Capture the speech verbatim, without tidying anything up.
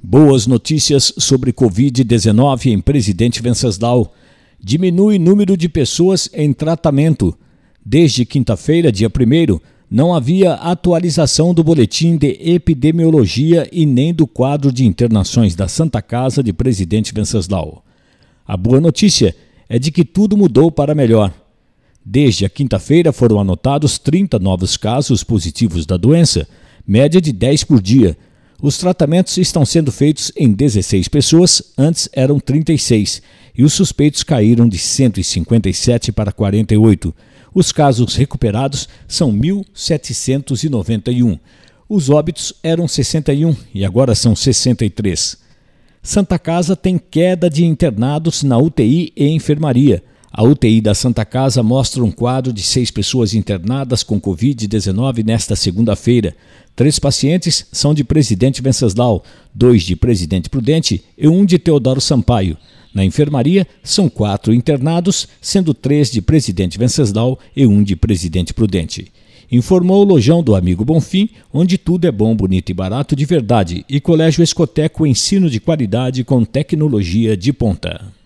Boas notícias sobre covid dezenove em Presidente Venceslau. Diminui o número de pessoas em tratamento. Desde quinta-feira, dia primeiro, não havia atualização do boletim de epidemiologia e nem do quadro de internações da Santa Casa de Presidente Venceslau. A boa notícia é de que tudo mudou para melhor. Desde a quinta-feira foram anotados trinta novos casos positivos da doença, média de dez por dia. Os tratamentos estão sendo feitos em dezesseis pessoas, antes eram trinta e seis, e os suspeitos caíram de cento e cinquenta e sete para quarenta e oito. Os casos recuperados são mil setecentos e noventa e um. Os óbitos eram sessenta e um e agora são sessenta e três. Santa Casa tem queda de internados na U T I e enfermaria. A U T I da Santa Casa mostra um quadro de seis pessoas internadas com covid dezenove nesta segunda-feira. Três pacientes são de Presidente Venceslau, dois de Presidente Prudente e um de Teodoro Sampaio. Na enfermaria, são quatro internados, sendo três de Presidente Venceslau e um de Presidente Prudente. Informou o Lojão do Amigo Bonfim, onde tudo é bom, bonito e barato de verdade, e Colégio Escoteco, ensino de qualidade com tecnologia de ponta.